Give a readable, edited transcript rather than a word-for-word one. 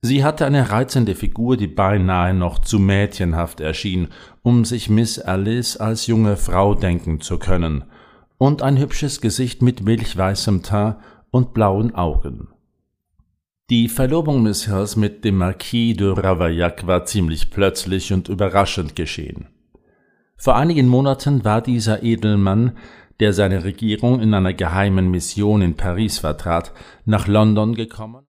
Sie hatte eine reizende Figur, die beinahe noch zu mädchenhaft erschien, um sich Miss Alice als junge Frau denken zu können, und ein hübsches Gesicht mit milchweißem Teint und blauen Augen. Die Verlobung Miss Hills mit dem Marquis de Ravaillac war ziemlich plötzlich und überraschend geschehen. Vor einigen Monaten war dieser Edelmann, der seine Regierung in einer geheimen Mission in Paris vertrat, nach London gekommen